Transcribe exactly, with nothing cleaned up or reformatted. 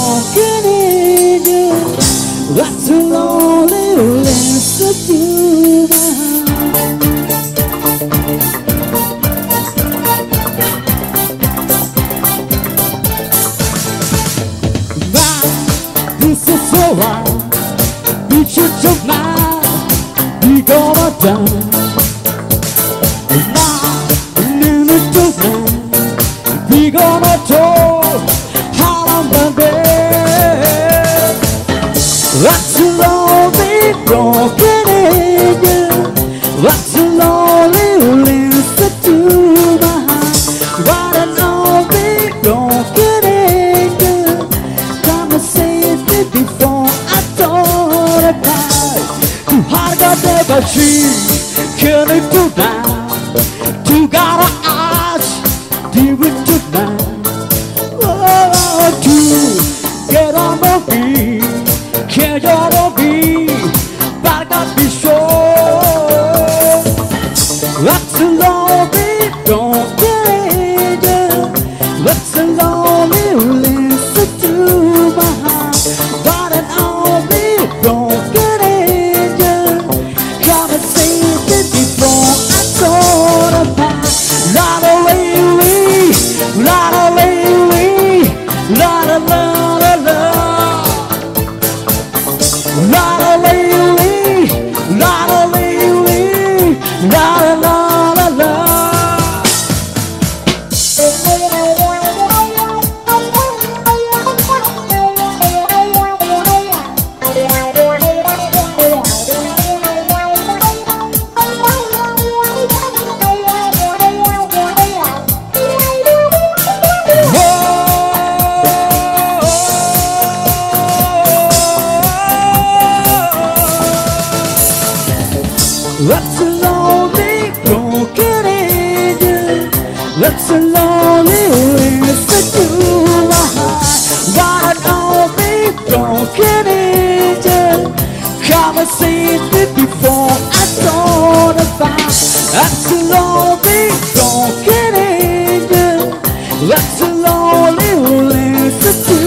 broken angel. That's a lonely listen to my heart. My, this is so right. We should jump now. We gonna die. We gonna talk how I'm the bed. That's a lonely broken angel. That's a lonely listen to my heart. What a lonely broken angel. Come and save me before I don't die. Too hard got never cheat. Can it do that? Too gotta ask. Do it tonight. Oh, to get on my feet, get on my feet, but I gotta be sure. That's a lonely, don't get angel. That's a lonely, listen to my heart. But an only, don't get angel. Come and save me before I turn apart. Not away. La la la la la la la la la la la la la la la la la. That's a lonely broken angel. That's a lonely listen to my heart. What an lonely broken angel. Come and save me before I don't fight. That's a lonely broken angel. That's a lonely listen to